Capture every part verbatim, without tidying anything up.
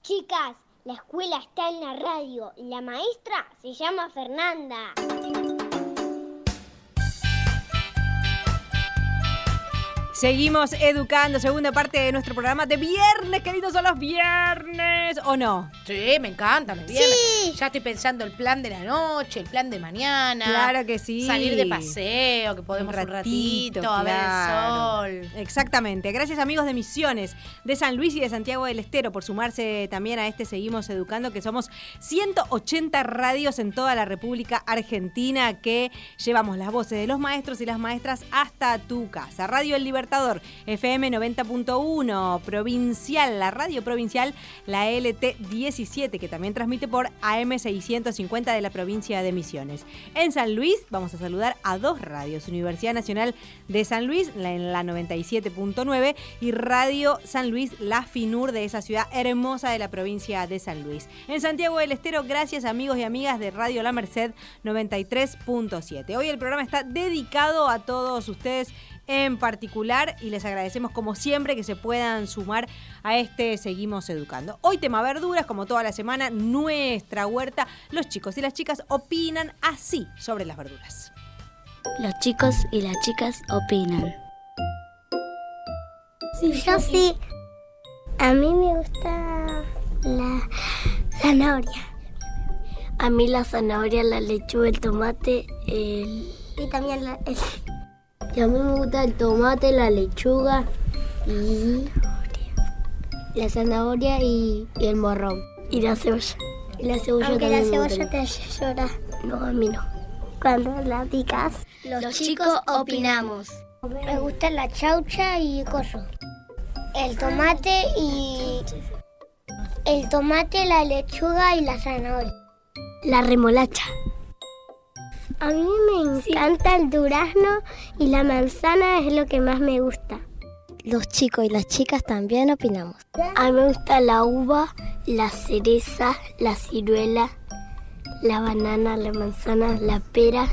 Chicas, la escuela está en la radio. La maestra se llama Fernanda. Seguimos educando, segunda parte de nuestro programa de viernes, qué lindos son los viernes, ¿o no? Sí, me encanta, me viernes. Sí. Ya estoy pensando el plan de la noche, el plan de mañana. Claro que sí. Salir de paseo, que podemos un ratito, un ratito a claro. ver el sol. Exactamente. Gracias, amigos de Misiones, de San Luis y de Santiago del Estero, por sumarse también a este Seguimos Educando, que somos ciento ochenta radios en toda la República Argentina que llevamos las voces de los maestros y las maestras hasta tu casa. Radio El Libertador, F M noventa punto uno, provincial, la radio provincial, la L T diecisiete, que también transmite por A M seiscientos cincuenta de la provincia de Misiones. En San Luis vamos a saludar a dos radios, Universidad Nacional de San Luis, en la noventa y siete punto nueve, y Radio San Luis, la FINUR de esa ciudad hermosa de la provincia de San Luis. En Santiago del Estero, gracias, amigos y amigas de Radio La Merced noventa y tres punto siete. Hoy el programa está dedicado a todos ustedes en particular y les agradecemos como siempre que se puedan sumar a este Seguimos Educando. Hoy tema verduras, como toda la semana, nuestra huerta. Los chicos y las chicas opinan así sobre las verduras. Los chicos y las chicas opinan. Sí, yo sí. A mí me gusta la zanahoria. A mí la zanahoria, la lechuga, el tomate, el... Y también la... El... Y a mí me gusta el tomate, la lechuga y la zanahoria y, y el morrón. Y la cebolla. Y la cebolla Aunque también la me cebolla gusta. te hace llorar No, a mí no. cuando la picas. Los, Los chicos opinamos. Me gusta la chaucha y coso. El tomate y... El tomate, la lechuga y la zanahoria. La remolacha. A mí me encanta el durazno y la manzana es lo que más me gusta. Los chicos y las chicas también opinamos. A mí me gusta la uva, la cereza, la ciruela, la banana, la manzana, la pera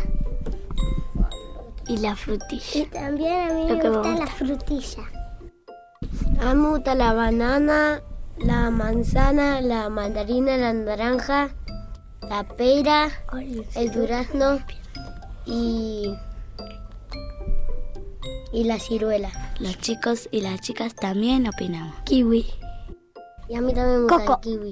y la frutilla. Y también a mí Lo me que me gusta gusta. la frutilla. A mí me gusta la banana, la manzana, la mandarina, la naranja, la pera, el durazno y, y la ciruela. Los chicos y las chicas también opinamos. Kiwi. Y a mí también me gusta Coco. el kiwi.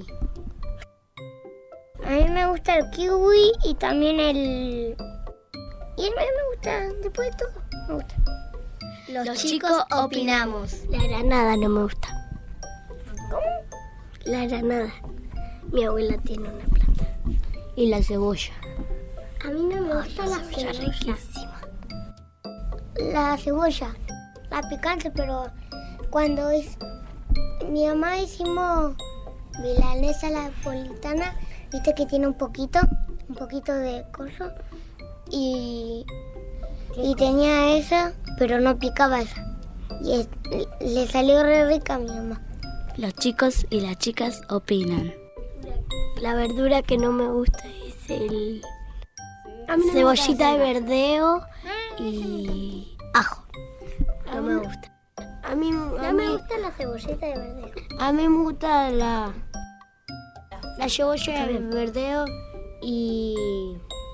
A mí me gusta el kiwi y también el... Y el me gusta, después de todo, me gusta. Los, Los chicos opinamos. La granada no me gusta. ¿Cómo? La granada. Mi abuela tiene una planta. Y la cebolla. A mí no me Ay, gusta la la cebolla cebolla. riquísima. La cebolla, la picante, pero cuando es... Mi mamá hicimos milanesa napolitana, viste que tiene un poquito, un poquito de coso, y, y tenía esa, pero no picaba esa. Y es, le salió re rica a mi mamá. Los chicos y las chicas opinan. La verdura que no me gusta es el A mí no me cebollita gusta de verdeo y ajo. No me gusta. A mí, a No me mí, gusta la cebollita de verdeo. a mí me gusta la, la cebolla de verdeo y...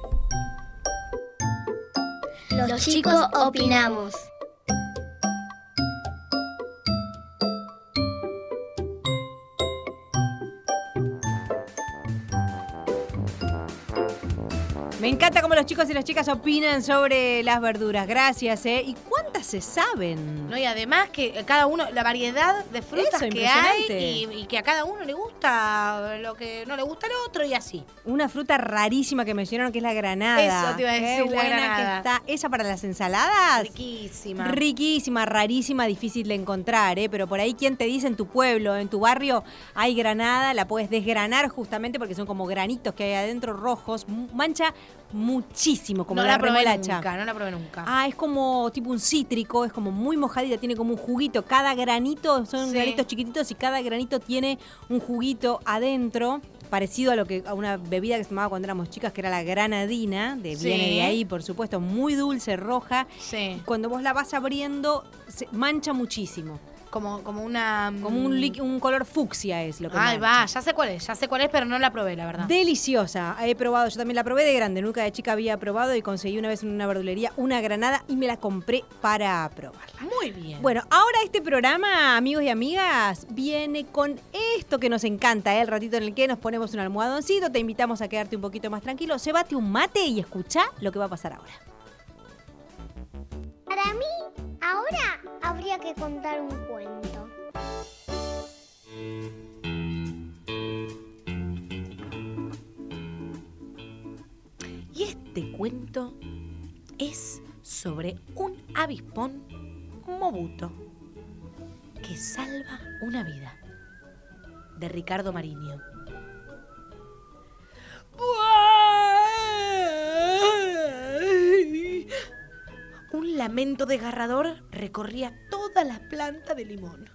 Los chicos opinamos. Me encanta cómo los chicos y las chicas opinan sobre las verduras. Gracias, ¿eh? ¿Y cuántas se saben? No, y además que cada uno, la variedad de frutas Eso, que hay impresionante. y, y que a cada uno le gusta lo que no le gusta al otro y así. Una fruta rarísima que mencionaron que es la granada. Eso te iba a decir, Qué la buena granada. que está. ¿Esa para las ensaladas? Riquísima. Riquísima, rarísima, difícil de encontrar, ¿eh? Pero por ahí, ¿quién te dice en tu pueblo, en tu barrio, hay granada? La puedes desgranar justamente porque son como granitos que hay adentro rojos. Mancha muchísimo, como no la, la probé remolacha. nunca, no la probé nunca. Ah, es como tipo un cítrico, es como muy mojadita, tiene como un juguito. Cada granito, son Sí. granitos chiquititos y cada granito tiene un juguito adentro, parecido a lo que a una bebida que se tomaba cuando éramos chicas, que era la granadina, de, Sí. viene de ahí, por supuesto, muy dulce, roja. Sí. Cuando vos la vas abriendo, se mancha muchísimo. como, como una... Como un, li- un color fucsia es lo que Ay, marcha. va, ya sé cuál es, ya sé cuál es, pero no la probé, la verdad. Deliciosa. He probado, yo también la probé de grande. Nunca de chica había probado y conseguí una vez en una verdulería una granada y me la compré para probarla. Muy bien. Bueno, ahora este programa, amigos y amigas, viene con esto que nos encanta, ¿eh? El ratito en el que nos ponemos un almohadoncito, te invitamos a quedarte un poquito más tranquilo, cebate un mate y escuchá lo que va a pasar ahora. Para mí, ahora habría que contar un cuento. Y este cuento es sobre un avispón Mobuto que salva una vida, de Ricardo Mariño. Un lamento desgarrador recorría toda la planta de limón.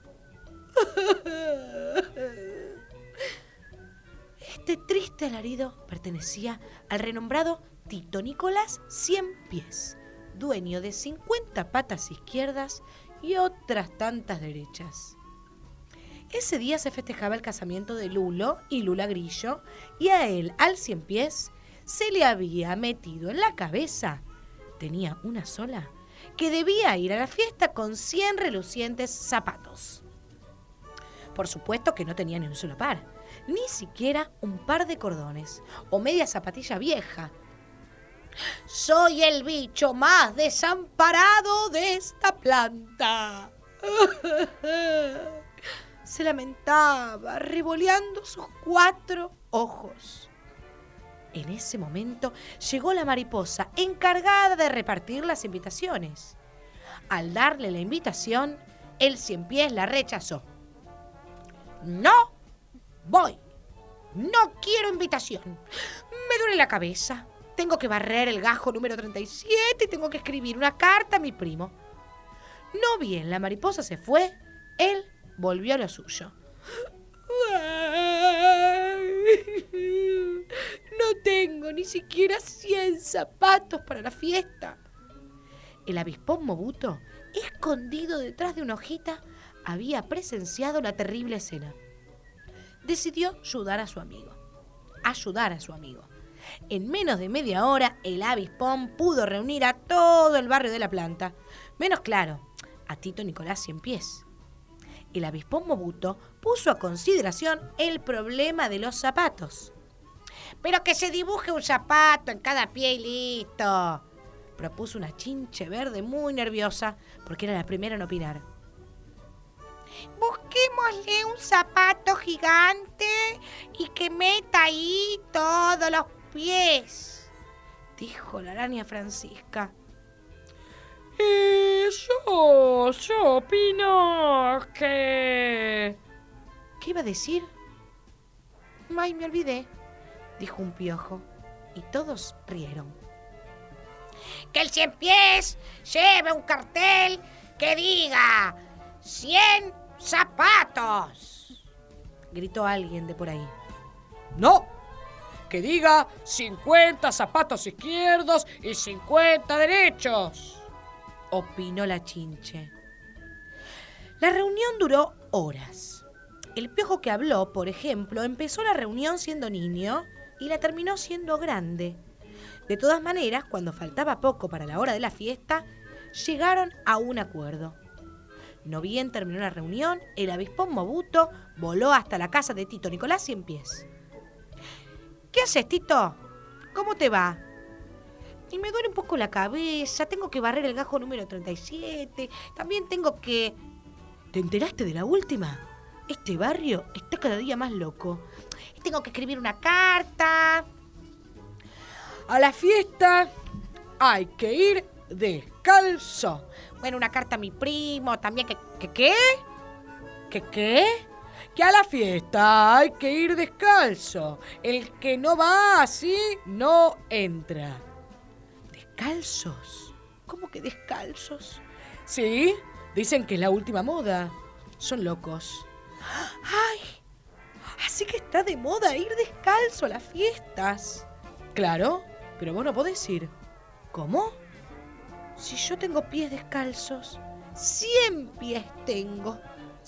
Este triste alarido pertenecía al renombrado Tito Nicolás Ciempiés, dueño de cincuenta patas izquierdas y otras tantas derechas. Ese día se festejaba el casamiento de Lulo y Lula Grillo, y a él, al Ciempiés, se le había metido en la cabeza, tenía una sola, que debía ir a la fiesta con cien relucientes zapatos. Por supuesto que no tenía ni un solo par, ni siquiera un par de cordones o media zapatilla vieja. Soy el bicho más desamparado de esta planta. Se lamentaba, revoleando sus cuatro ojos. En ese momento llegó la mariposa encargada de repartir las invitaciones. Al darle la invitación, el Ciempiés la rechazó. No voy. No quiero invitación. Me duele la cabeza. Tengo que barrer el gajo número treinta y siete y tengo que escribir una carta a mi primo. No bien la mariposa se fue, él volvió a lo suyo. No tengo ni siquiera cien zapatos para la fiesta. El avispón Mobuto, escondido detrás de una hojita, había presenciado la terrible escena. Decidió ayudar a su amigo. Ayudar a su amigo. En menos de media hora, el avispón pudo reunir a todo el barrio de la planta, menos claro, a Tito Nicolás Ciempiés. El avispón Mobuto puso a consideración el problema de los zapatos. Pero que se dibuje un zapato en cada pie y listo, propuso una chinche verde muy nerviosa, porque era la primera en opinar. Busquémosle un zapato gigante y que meta ahí todos los pies, dijo la araña Francisca. Y yo, yo opino que... ¿Qué iba a decir? Ay, me olvidé, dijo un piojo, y todos rieron. Que el Ciempiés lleve un cartel que diga cien zapatos, gritó alguien de por ahí. No, que diga cincuenta zapatos izquierdos y cincuenta derechos, opinó la chinche. La reunión duró horas. El piojo que habló, por ejemplo, empezó la reunión siendo niño y la terminó siendo grande. De todas maneras, cuando faltaba poco para la hora de la fiesta, llegaron a un acuerdo. No bien terminó la reunión, el avispón Mobuto voló hasta la casa de Tito Nicolás Ciempiés. ¿Qué haces, Tito? ¿Cómo te va? Y me duele un poco la cabeza, tengo que barrer el gajo número treinta y siete, también tengo que... ¿Te enteraste de la última? Este barrio está cada día más loco. Tengo que escribir una carta. A la fiesta hay que ir descalzo. Bueno, una carta a mi primo también. ¿Qué? ¿Qué? ¿Qué? ¿Qué? ¿Qué? Que a la fiesta hay que ir descalzo. El que no va así no entra. ¿Descalzos? ¿Cómo que descalzos? Sí, dicen que es la última moda. Son locos. ¡Ay! Así que está de moda ir descalzo a las fiestas. Claro, pero vos no podés ir. ¿Cómo? Si yo tengo pies descalzos, cien pies tengo.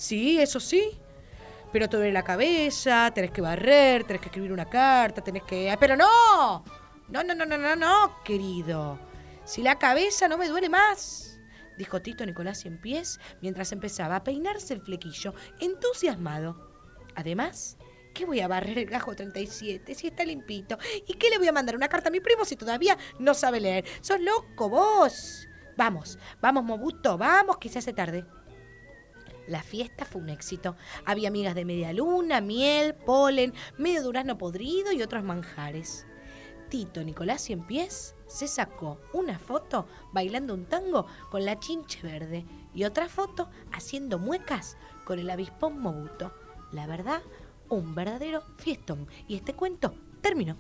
Sí, eso sí. Pero te duele la cabeza, tenés que barrer, tenés que escribir una carta, tenés que... ¡Pero no! No, no, no, no, no, no, querido. Si la cabeza no me duele más, dijo Tito Nicolás Ciempiés mientras empezaba a peinarse el flequillo, entusiasmado. Además, ¿qué voy a barrer el gajo treinta y siete si está limpito? ¿Y qué le voy a mandar una carta a mi primo si todavía no sabe leer? ¡Sos loco vos! Vamos, vamos, Mobuto, vamos, que se hace tarde. La fiesta fue un éxito. Había migas de media luna, miel, polen, medio durazno podrido y otros manjares. Tito Nicolás Ciempiés se sacó una foto bailando un tango con la chinche verde y otra foto haciendo muecas con el avispón Mobuto. La verdad, un verdadero fiestón. Y este cuento terminó.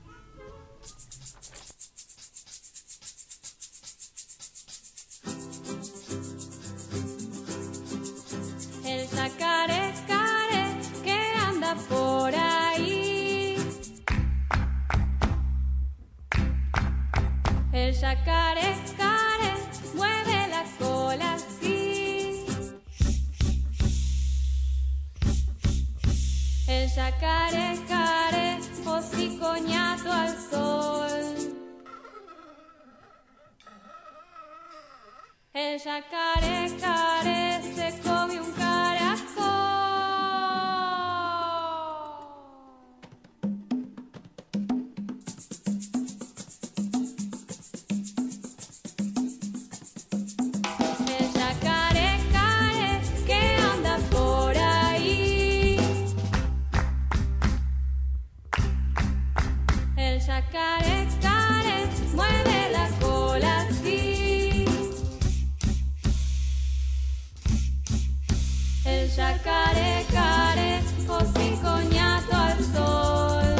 El yacaré care que anda por ahí. El yacaré care mueve la cola así. El yacaré care hocicoñato al sol. El yacaré care se come un caracol. El yacaré care que anda por ahí. El yacaré care mueve la cola así. El yacaré care hocicoñato al sol.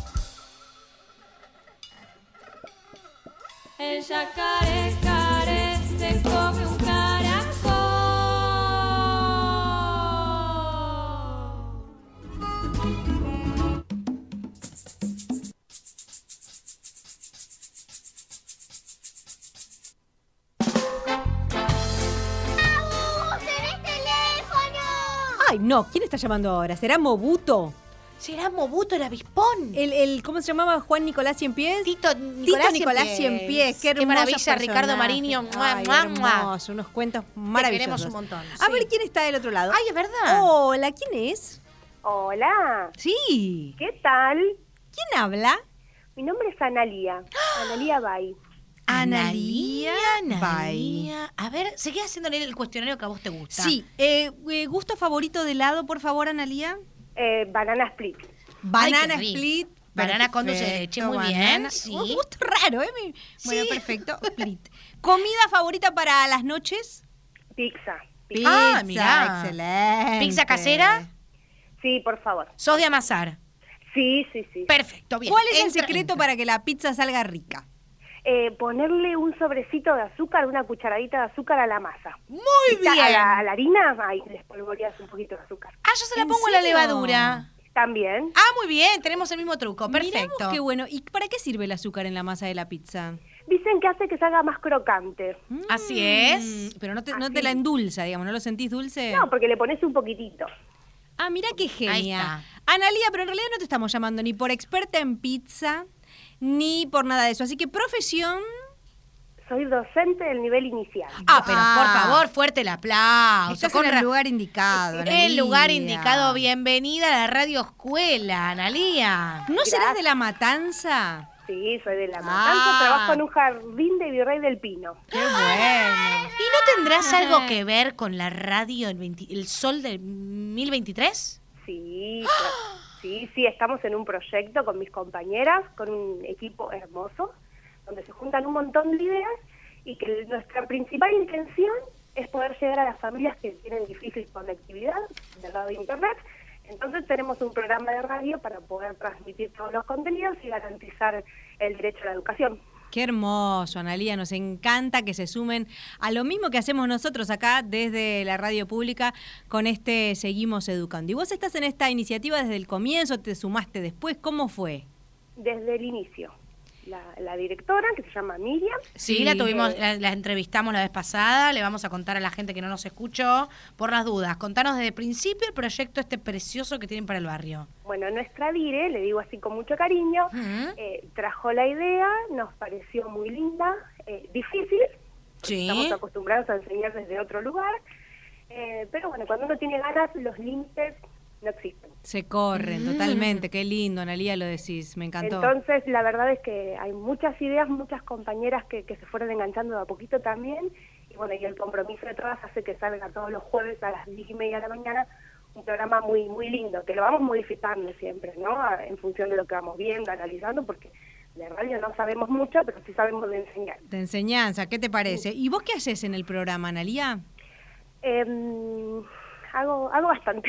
El yacaré care se come un caracol. Ay, no, ¿quién está llamando ahora? ¿Será Mobuto? ¿Será Mobuto el avispón? El, el, ¿Cómo se llamaba? ¿Juan Nicolás Ciempiés? Tito Nicolás, Tito Nicolás Ciempiés. Qué, Qué maravilla, Ricardo Mariño. Ay, Mua, mua, mua. hermoso, unos cuentos Te maravillosos. queremos un montón. A sí. ver, ¿quién está del otro lado? Ay, es verdad. Hola, ¿quién es? Hola, Sí. ¿qué tal? ¿Quién habla? Mi nombre es Analía, Analía Bay. Analía Bay. Analía. A ver, seguí haciéndole el cuestionario que a vos te gusta. Sí. Eh, eh, ¿Gusto favorito de helado, por favor, Analía? Eh, banana split. Banana Ay, qué rico. split. Banana con dulce de leche, muy bien, banana. sí. Un gusto raro, ¿eh? Mi- Bueno, Sí. perfecto. Split. ¿Comida favorita para las noches? Pizza. Ah, Pizza, mirá. excelente. ¿Pizza casera? Sí, por favor. ¿Sos de amasar? Sí, sí, sí. Perfecto, bien. ¿Cuál es el Entra, secreto entra. para que la pizza salga rica? Eh, ponerle un sobrecito de azúcar, una cucharadita de azúcar a la masa. Muy Está bien. A la, a la harina, ahí le espolvoreas un poquito de azúcar. Ah, yo se la ¿En pongo a la serio? levadura. También. Ah, muy bien, tenemos el mismo truco. Mirá Perfecto. vos qué bueno. ¿Y para qué sirve el azúcar en la masa de la pizza? Dicen que hace que se haga más crocante. Así es. Mm, Pero no te, no Así. te la endulza, digamos, ¿no lo sentís dulce? No, porque le pones un poquitito. Ah, mira qué genia. está. Analía, pero en realidad no te estamos llamando ni por experta en pizza, ni por nada de eso. Así que profesión... Soy docente del nivel inicial. Ah, pero por Ah. favor, fuerte el aplauso. Estás Con en ra- el lugar indicado, Analía. El lugar indicado. Bienvenida a la radio escuela, Analía. ¿No serás de La Matanza? Sí, soy de La Matanza, Ah. trabajo en un jardín de Virrey del Pino. ¡Qué bueno! ¿Y no tendrás algo que ver con la radio el, veinte el Sol del mil veintitrés? Sí, claro. sí, sí, estamos en un proyecto con mis compañeras, con un equipo hermoso, donde se juntan un montón de ideas y que nuestra principal intención es poder llegar a las familias que tienen difícil conectividad del lado de internet. Entonces tenemos un programa de radio para poder transmitir todos los contenidos y garantizar el derecho a la educación. Qué hermoso, Analía. Nos encanta que se sumen a lo mismo que hacemos nosotros acá desde la radio pública con este Seguimos Educando. ¿Y vos estás en esta iniciativa desde el comienzo? ¿Te sumaste después? ¿Cómo fue? Desde el inicio. la, la directora, que se llama Miriam. Sí, Sí. la tuvimos, la, la entrevistamos la vez pasada, le vamos a contar a la gente que no nos escuchó, por las dudas. Contanos desde el principio el proyecto este precioso que tienen para el barrio. Bueno, nuestra dire, le digo así con mucho cariño, Ujú. eh, trajo la idea, nos pareció muy linda, eh, difícil, Sí. estamos acostumbrados a enseñar desde otro lugar, eh, pero bueno, cuando uno tiene ganas, los límites no existen. Se corren, totalmente. Qué lindo, Analía, lo decís. Me encantó. Entonces, la verdad es que hay muchas ideas, muchas compañeras que, que se fueron enganchando de a poquito también, y bueno, y el compromiso de todas hace que salga todos los jueves a las diez y media de la mañana un programa muy muy lindo, que lo vamos modificando siempre, ¿no? A- En función de lo que vamos viendo, analizando, porque de radio no sabemos mucho, pero sí sabemos de enseñar. De enseñanza, ¿qué te parece? ¿Y vos qué haces en el programa, Analía? Eh, hago, hago bastante.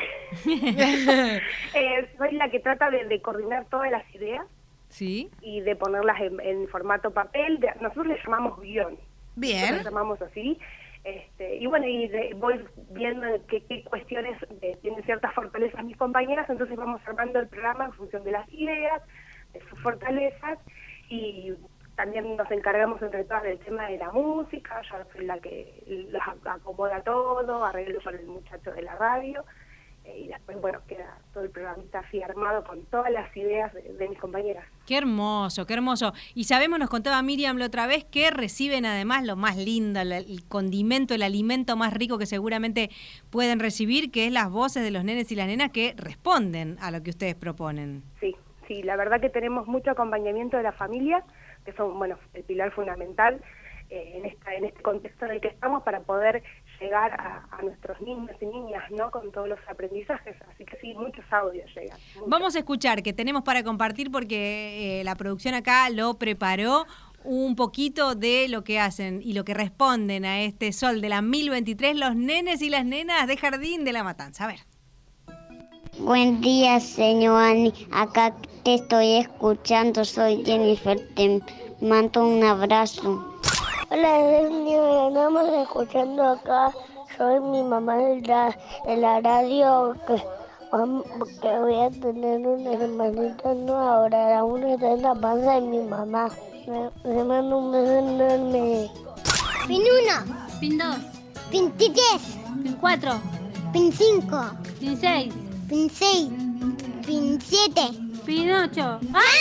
Eh, soy la que trata de, de coordinar todas las ideas ¿Sí? y de ponerlas en, en formato papel. De- nosotros le llamamos guión. Bien. Nosotros le llamamos así. Este, y bueno, y de- voy viendo qué, qué cuestiones eh, tienen ciertas fortalezas mis compañeras, entonces vamos armando el programa en función de las ideas, de sus fortalezas, y también nos encargamos entre todas del tema de la música. Yo soy la que los acomoda todo, arreglo con el muchacho de la radio, eh, y después, bueno, queda todo el programita así armado con todas las ideas de, de mis compañeras. Qué hermoso, qué hermoso. Y sabemos, nos contaba Miriam la otra vez, que reciben además lo más lindo, el, el condimento, el alimento más rico que seguramente pueden recibir, que es las voces de los nenes y las nenas que responden a lo que ustedes proponen. Sí, sí, la verdad que tenemos mucho acompañamiento de la familia, que son, bueno, el pilar fundamental eh, en esta en este contexto en el que estamos para poder llegar a, a nuestros niños y niñas, ¿no? Con todos los aprendizajes, así que sí, muchos audios llegan. muchos. Vamos a escuchar que tenemos para compartir porque eh, la producción acá lo preparó un poquito de lo que hacen y lo que responden a este sol de la mil veintitrés los nenes y las nenas de Jardín de la Matanza. A ver. Buen día, señor Ani. Acá te estoy escuchando. Soy Jennifer. Te mando un abrazo. Hola, señor. Estamos escuchando acá. Soy mi mamá en la, en la radio. Que, que voy a tener una hermanita, no ahora. Una está en la panza de mi mamá. Me, me mando un beso enorme. Pin uno, Pin dos, pin diez, pin cuatro, pin cinco, pin seis, pin seis, pin siete. pin ocho.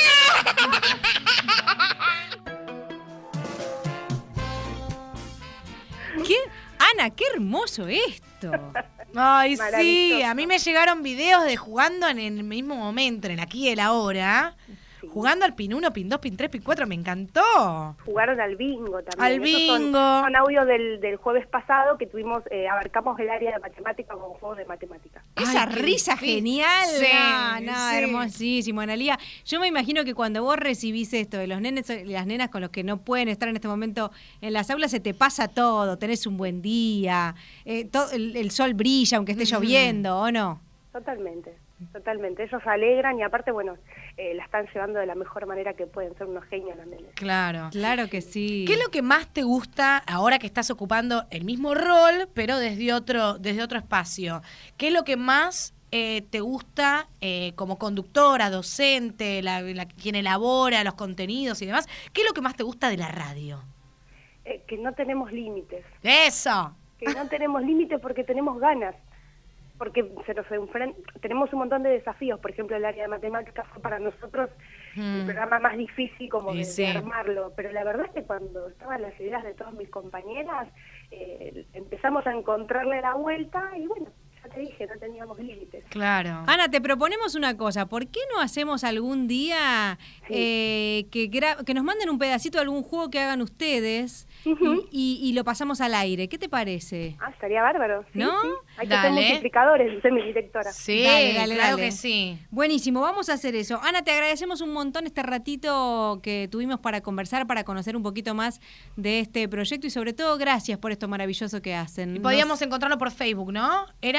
¿Qué? Ana, qué hermoso esto. Ay, sí, Maravilloso. a mí me llegaron videos de jugando en el mismo momento, en el aquí y el ahora, Sí. jugando al pin uno, pin dos, pin tres, pin cuatro, me encantó. Jugaron al bingo también. Al Esos son- bingo. Son, audios del, del jueves pasado que tuvimos, eh, abarcamos el área de matemática con juegos de matemática. Esa Ay, qué risa difícil. genial. Sí, no, no, sí. hermosísimo, Analía. Yo me imagino que cuando vos recibís esto de los nenes y las nenas con los que no pueden estar en este momento en las aulas, se te pasa todo, tenés un buen día, eh, todo, el, el sol brilla aunque esté lloviendo, ¿o no? Totalmente, totalmente. Ellos se alegran y aparte, bueno, eh, la están llevando de la mejor manera que pueden. Ser unos genios los nenes. Claro. Claro que sí. ¿Qué es lo que más te gusta ahora que estás ocupando el mismo rol, pero desde otro, desde otro espacio? ¿Qué es lo que más eh, te gusta eh, como conductora, docente, la, la- quien elabora los contenidos y demás? ¿Qué es lo que más te gusta de la radio? Eh, que no tenemos límites. ¡Eso! Que no tenemos límites porque tenemos ganas. Porque se nos enfren- tenemos un montón de desafíos. Por ejemplo, el área de matemáticas fue para nosotros el Mm. programa más difícil como Y de, sí. de armarlo. Pero la verdad es que cuando estaban las ideas de todas mis compañeras, eh, empezamos a encontrarle la vuelta y bueno, ya te dije, no teníamos límites. Claro. Ana, te proponemos una cosa. ¿Por qué no hacemos algún día Sí. eh, que, gra- que nos manden un pedacito de algún juego que hagan ustedes Ujú. y, y- y lo pasamos al aire? ¿Qué te parece? Ah, estaría bárbaro. Sí, ¿No? sí. Hay que Dale. ser multiplicadores, dice mi directora. Sí, Dale, dale, claro dale. que sí. Buenísimo, vamos a hacer eso. Ana, te agradecemos un montón este ratito que tuvimos para conversar, para conocer un poquito más de este proyecto y sobre todo gracias por esto maravilloso que hacen. Y Nos- podíamos encontrarlo por Facebook, ¿no? ¿Era?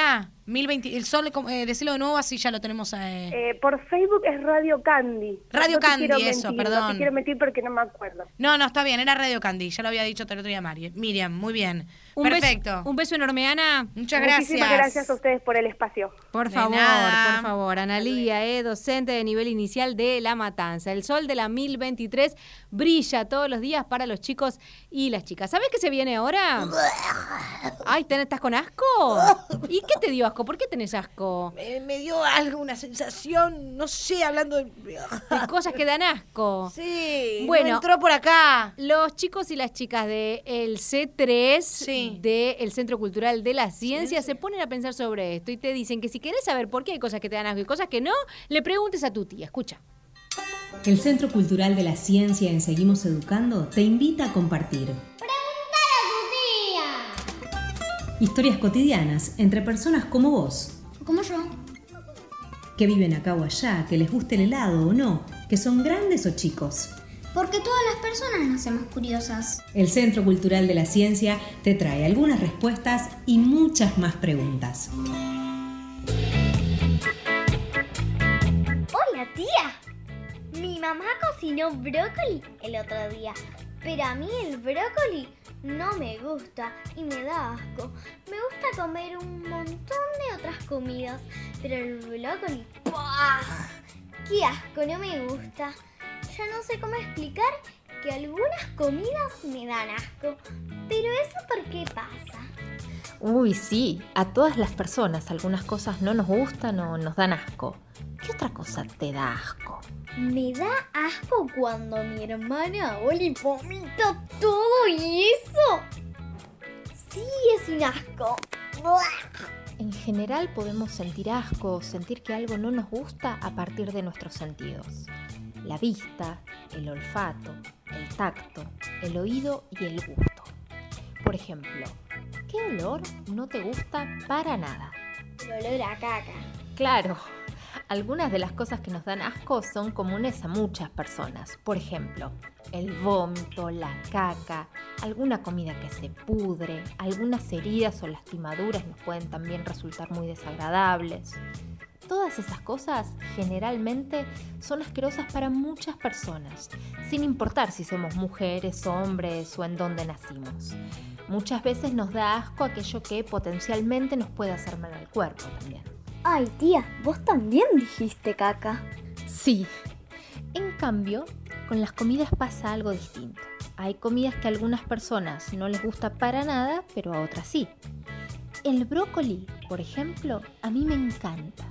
mil veinte, el sol, eh, decilo de nuevo, así ya lo tenemos. Eh. Eh, por Facebook es Radio Candy. Radio no te Candy, quiero eso, mentir, perdón. No te quiero mentir porque no me acuerdo. No, no, está bien, era Radio Candy, ya lo había dicho el otro día Mari. Miriam, muy bien. Un Perfecto. Beso, un beso enorme, Ana. Muchas gracias. Muchísimas gracias a ustedes por el espacio. Por De favor, nada. por favor. Analía, eh, docente de nivel inicial de La Matanza. El sol de la mil veintitrés brilla todos los días para los chicos y las chicas. ¿Sabés qué se viene ahora? Ay, ¿ten- ¿estás con asco? ¿Y qué te dio asco? ¿Por qué tenés asco? Me, me dio algo, una sensación, no sé, hablando de... De cosas que dan asco. Sí, Bueno. no entró por acá. Los chicos y las chicas del C tres, Sí. del Centro Cultural de la Ciencia, se ponen a pensar sobre esto y te dicen que si querés saber por qué hay cosas que te dan asco y cosas que no, le preguntes a tu tía. Escucha. El Centro Cultural de la Ciencia en Seguimos Educando te invita a compartir historias cotidianas entre personas como vos, Como yo. que viven acá o allá, que les guste el helado o no, que son grandes o chicos. Porque todas las personas nacemos curiosas. El Centro Cultural de la Ciencia te trae algunas respuestas y muchas más preguntas. Hola, tía. Mi mamá cocinó brócoli el otro día, pero a mí el brócoli no me gusta y me da asco. Me gusta comer un montón de otras comidas, pero el brócoli, ¡pah! ¡Qué asco! No me gusta. Ya no sé cómo explicar que algunas comidas me dan asco, pero ¿eso por qué pasa? Uy, sí, a todas las personas algunas cosas no nos gustan o nos dan asco. ¿Qué otra cosa te da asco? Me da asco cuando mi hermana Oli vomita todo y eso. Sí, es un asco. En general podemos sentir asco o sentir que algo no nos gusta a partir de nuestros sentidos. La vista, el olfato, el tacto, el oído y el gusto. Por ejemplo, ¿qué olor no te gusta para nada? El olor a caca. Claro, algunas de las cosas que nos dan asco son comunes a muchas personas. Por ejemplo, el vómito, la caca, alguna comida que se pudre, algunas heridas o lastimaduras nos pueden también resultar muy desagradables. Todas esas cosas generalmente son asquerosas para muchas personas, sin importar si somos mujeres, hombres o en dónde nacimos. Muchas veces nos da asco aquello que potencialmente nos puede hacer mal al cuerpo también. Ay, tía, vos también dijiste caca. Sí. En cambio, con las comidas pasa algo distinto. Hay comidas que a algunas personas no les gusta para nada, pero a otras sí. El brócoli, por ejemplo, a mí me encanta.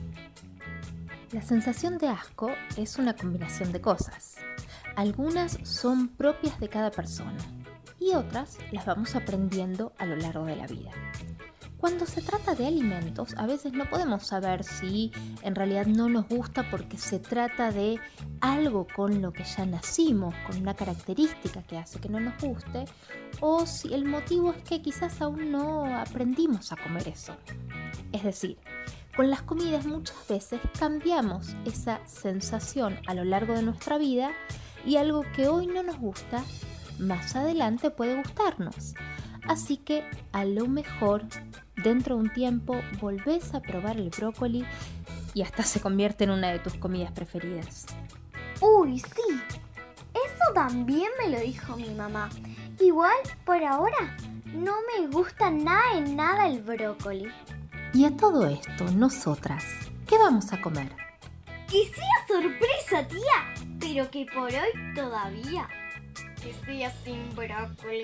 La sensación de asco es una combinación de cosas. Algunas son propias de cada persona y otras las vamos aprendiendo a lo largo de la vida. Cuando se trata de alimentos, a veces no podemos saber si en realidad no nos gusta porque se trata de algo con lo que ya nacimos, con una característica que hace que no nos guste, o si el motivo es que quizás aún no aprendimos a comer eso. Es decir, con las comidas muchas veces cambiamos esa sensación a lo largo de nuestra vida y algo que hoy no nos gusta, más adelante puede gustarnos. Así que a lo mejor dentro de un tiempo volvés a probar el brócoli y hasta se convierte en una de tus comidas preferidas. Uy, sí. Eso también me lo dijo mi mamá. Igual, por ahora, no me gusta nada en nada el brócoli. Y a todo esto, nosotras, ¿qué vamos a comer? Que sea sorpresa, tía, pero que por hoy todavía. Que sea sin brócoli.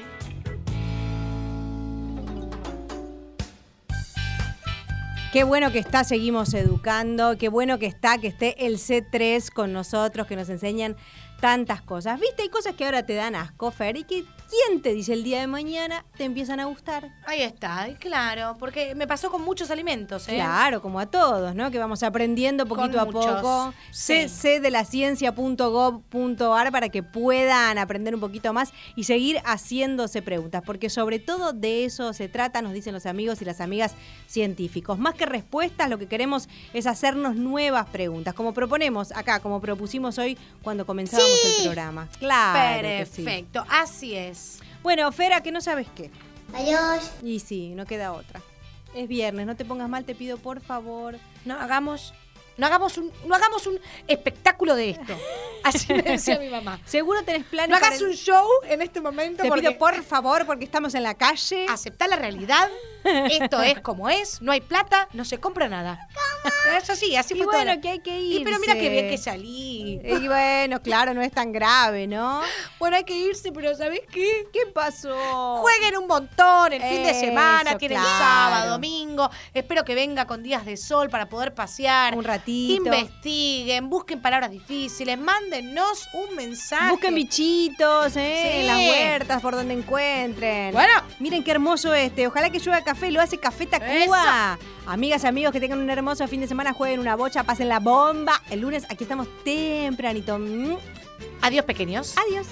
Qué bueno que está Seguimos Educando, qué bueno que está que esté el C tres con nosotros, que nos enseñan tantas cosas. ¿Viste? Hay cosas que ahora te dan asco, Fer, y que ¿quién te dice el día de mañana te empiezan a gustar? Ahí está, claro, porque me pasó con muchos alimentos, ¿eh? Claro, como a todos, ¿no? Que vamos aprendiendo poquito a Con muchos, poco. sí. c c de la ciencia punto gov punto a r para que puedan aprender un poquito más y seguir haciéndose preguntas, porque sobre todo de eso se trata, nos dicen los amigos y las amigas científicos. Más que respuestas, lo que queremos es hacernos nuevas preguntas, como proponemos acá, como propusimos hoy cuando comenzábamos Sí. el programa. Claro. Perfecto, así es. Bueno, Fera, que no sabes qué. Adiós. Y sí, no queda otra. Es viernes, no te pongas mal, te pido por favor. No hagamos... No hagamos un, no hagamos un espectáculo de esto. Así me decía mi mamá. Seguro tenés planes. No hagas para el... un show en este momento. Te porque pido por favor, porque estamos en la calle. Aceptá la realidad. Esto es como es. No hay plata, no se compra nada. ¿Cómo? Es así, así y fue bueno, todo. que hay que irse. Y pero mira qué bien que salí. Y bueno, claro, no es tan grave, ¿no? Bueno, hay que irse, pero ¿sabés qué? ¿Qué pasó? Jueguen un montón el fin de Eso, semana. Tienen claro. sábado, domingo. Espero que venga con días de sol para poder pasear. Un ratito. Investiguen, busquen palabras difíciles, mándennos un mensaje. Busquen bichitos, ¿eh? Sí. En las huertas, por donde encuentren. Bueno. Miren qué hermoso este. Ojalá que llueva café, lo hace Café Tacuba. Amigas y amigos, que tengan un hermoso fin de semana, jueguen una bocha, pasen la bomba. El lunes aquí estamos tempranito. Adiós, pequeños. Adiós.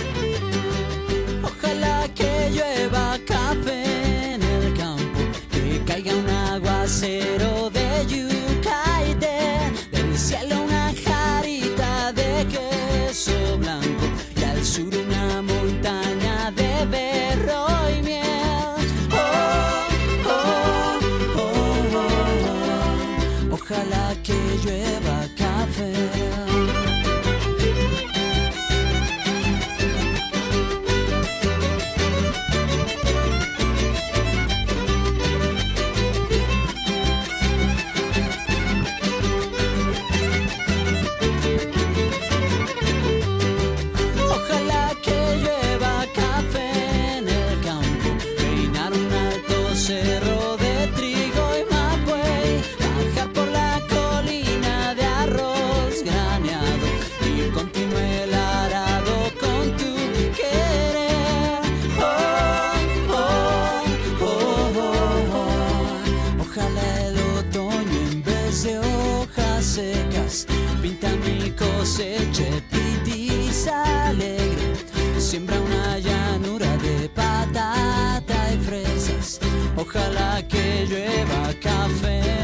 Ojalá que llueva café en el campo, que caiga un aguacero de yuca y de, del cielo una jarita de queso blanco y al sur una montaña de berro y miel. Oh, oh, oh, oh, oh. Ojalá que llueva café. Cerro de trigo y maguey, bajar por la colina de arroz graneado y continúe el arado con tu querer. Oh, oh, oh, oh, oh. Ojalá el otoño en vez de hojas secas pinta mi cosecha pitiza alegre, siembra una llanura de patata y fresas. Ojalá que llueva café.